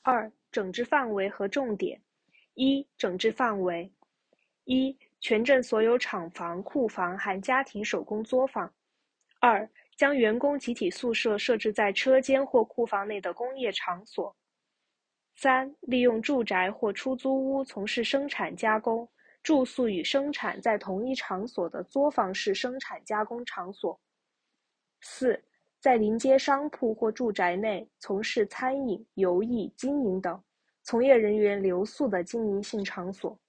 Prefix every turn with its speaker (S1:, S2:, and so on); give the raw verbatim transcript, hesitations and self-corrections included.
S1: 二、整治范围和重点。一、整治范围。一、全镇所有厂房、库房含家庭手工作坊。二、将员工集体宿舍设置在车间或库房内的工业场所。三、利用住宅或出租屋从事生产加工，住宿与生产在同一场所的作坊式生产加工场所。四、在临街商铺或住宅内从事餐饮、游艺、经营等从业人员留宿的经营性场所。